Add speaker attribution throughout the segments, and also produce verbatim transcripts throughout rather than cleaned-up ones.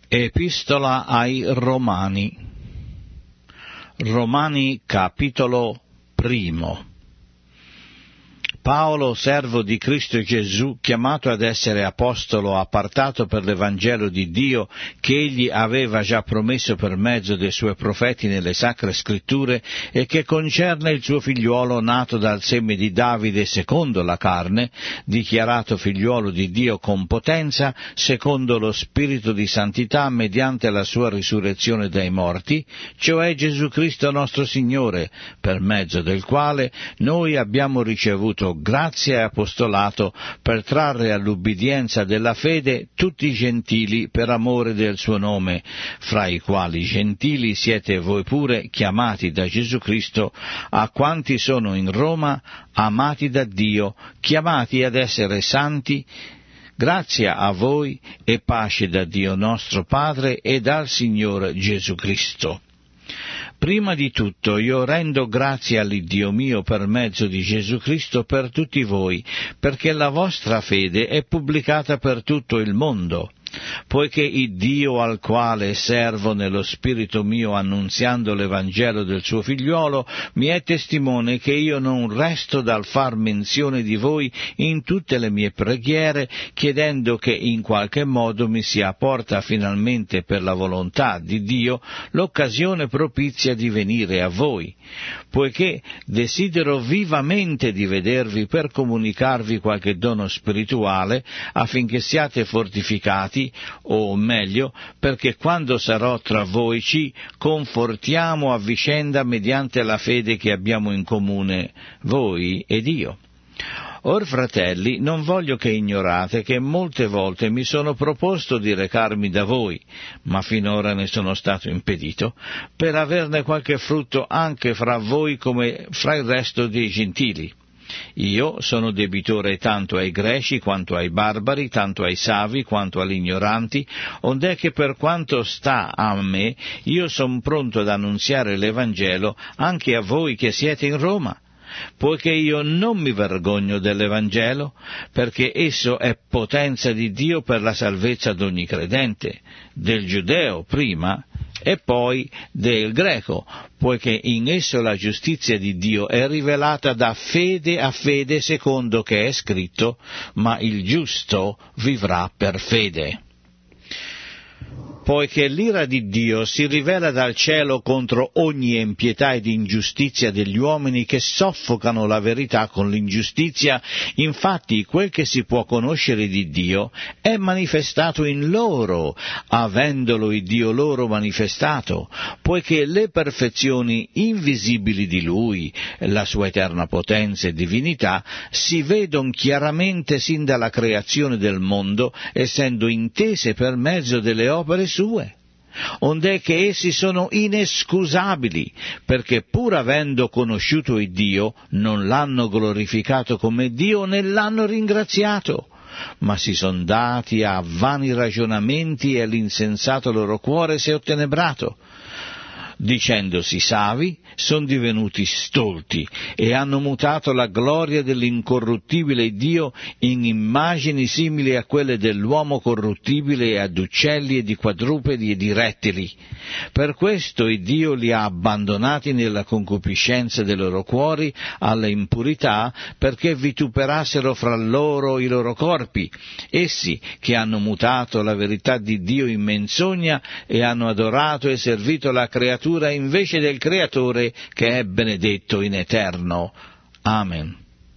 Speaker 1: Epistola ai Romani. Romani capitolo primo. Paolo, servo di Cristo Gesù, chiamato ad essere apostolo, appartato per l'Evangelo di Dio, che egli aveva già promesso per mezzo dei suoi profeti nelle sacre scritture, e che concerne il suo figliuolo nato dal seme di Davide secondo la carne, dichiarato figliuolo di Dio con potenza, secondo lo Spirito di santità, mediante la sua risurrezione dai morti, cioè Gesù Cristo nostro Signore, per mezzo del quale noi abbiamo ricevuto grazia e apostolato per trarre all'ubbidienza della fede tutti i gentili per amore del suo nome, fra i quali gentili siete voi pure chiamati da Gesù Cristo, a quanti sono in Roma, amati da Dio, chiamati ad essere santi. Grazia a voi e pace da Dio nostro Padre e dal Signore Gesù Cristo. Prima di tutto io rendo grazie all'Iddio mio per mezzo di Gesù Cristo per tutti voi, perché la vostra fede è pubblicata per tutto il mondo. Poiché il Dio al quale servo nello spirito mio annunziando l'Evangelo del suo figliuolo mi è testimone che io non resto dal far menzione di voi in tutte le mie preghiere, chiedendo che in qualche modo mi sia porta finalmente per la volontà di Dio l'occasione propizia di venire a voi, poiché desidero vivamente di vedervi per comunicarvi qualche dono spirituale affinché siate fortificati, o meglio, perché quando sarò tra voi ci confortiamo a vicenda mediante la fede che abbiamo in comune, voi ed io. Or, fratelli, non voglio che ignorate che molte volte mi sono proposto di recarmi da voi, ma finora ne sono stato impedito, per averne qualche frutto anche fra voi come fra il resto dei gentili. Io sono debitore tanto ai greci quanto ai barbari, tanto ai savi quanto agli ignoranti, ond'è che per quanto sta a me, io son pronto ad annunziare l'Evangelo anche a voi che siete in Roma, poiché io non mi vergogno dell'Evangelo, perché esso è potenza di Dio per la salvezza d'ogni credente, del giudeo prima e poi del greco, poiché in esso la giustizia di Dio è rivelata da fede a fede, secondo che è scritto, ma il giusto vivrà per fede. Poiché l'ira di Dio si rivela dal cielo contro ogni impietà ed ingiustizia degli uomini che soffocano la verità con l'ingiustizia, infatti quel che si può conoscere di Dio è manifestato in loro, avendolo il Dio loro manifestato, poiché le perfezioni invisibili di Lui, la sua eterna potenza e divinità, si vedono chiaramente sin dalla creazione del mondo, essendo intese per mezzo delle opere sue, ond'è che essi sono inescusabili, perché pur avendo conosciuto il Dio, non l'hanno glorificato come Dio né l'hanno ringraziato, ma si son dati a vani ragionamenti e l'insensato loro cuore si è ottenebrato. Dicendosi savi, son divenuti stolti e hanno mutato la gloria dell'incorruttibile Dio in immagini simili a quelle dell'uomo corruttibile e ad uccelli e di quadrupedi e di rettili. Per questo il Dio li ha abbandonati nella concupiscenza dei loro cuori alla impurità, perché vituperassero fra loro i loro corpi, essi che hanno mutato la verità di Dio in menzogna e hanno adorato e servito la creatura invece del Creatore, che è benedetto in eterno. Amen.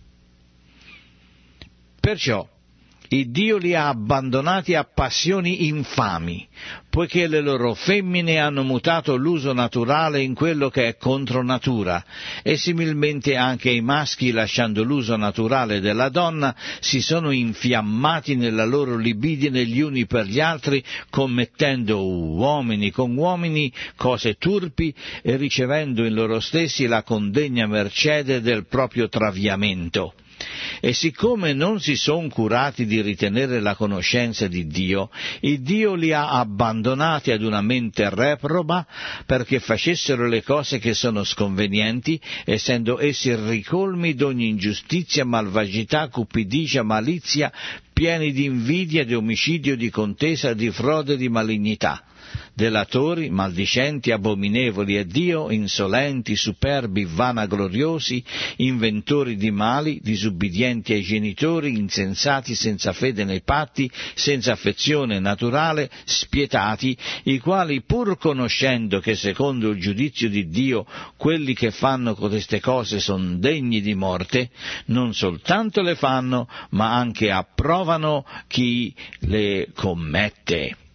Speaker 1: Perciò il Dio li ha abbandonati a passioni infami, poiché le loro femmine hanno mutato l'uso naturale in quello che è contro natura, e similmente anche i maschi, lasciando l'uso naturale della donna, si sono infiammati nella loro libidine gli uni per gli altri, commettendo uomini con uomini cose turpi e ricevendo in loro stessi la condegna mercede del proprio traviamento. E siccome non si son curati di ritenere la conoscenza di Dio, il Dio li ha abbandonati ad una mente reproba, perché facessero le cose che sono sconvenienti, essendo essi ricolmi d'ogni ingiustizia, malvagità, cupidigia, malizia, pieni di invidia, di omicidio, di contesa, di frode, di malignità, delatori, maldicenti, abominevoli a Dio, insolenti, superbi, vanagloriosi, inventori di mali, disubbidienti ai genitori, insensati, senza fede nei patti, senza affezione naturale, spietati, i quali, pur conoscendo che secondo il giudizio di Dio quelli che fanno codeste cose sono degni di morte, non soltanto le fanno, ma anche approvano chi le commette.